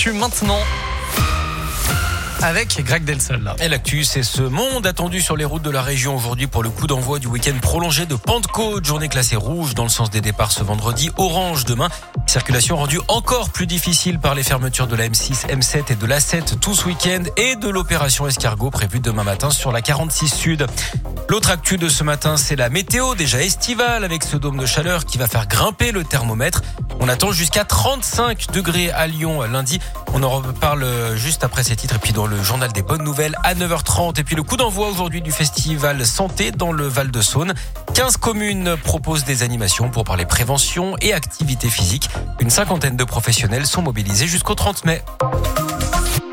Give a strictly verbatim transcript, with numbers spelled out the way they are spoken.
l'actu maintenant. Avec Greg Delsol. Là. Et l'actu, c'est ce monde attendu sur les routes de la région aujourd'hui pour le coup d'envoi du week-end prolongé de Pentecôte. Journée classée rouge dans le sens des départs ce vendredi, orange demain. Circulation rendue encore plus difficile par les fermetures de la M six, M sept et de l'A sept tout ce week-end et de l'opération escargot prévue demain matin sur la quarante-six Sud. L'autre actu de ce matin, c'est la météo déjà estivale avec ce dôme de chaleur qui va faire grimper le thermomètre. On attend jusqu'à trente-cinq degrés à Lyon lundi. On en reparle juste après ces titres et puis dans le journal des bonnes nouvelles à neuf heures trente. Et puis le coup d'envoi aujourd'hui du festival Santé dans le Val-de-Saône. quinze communes proposent des animations pour parler prévention et activité physique. Une cinquantaine de professionnels sont mobilisés jusqu'au trente mai.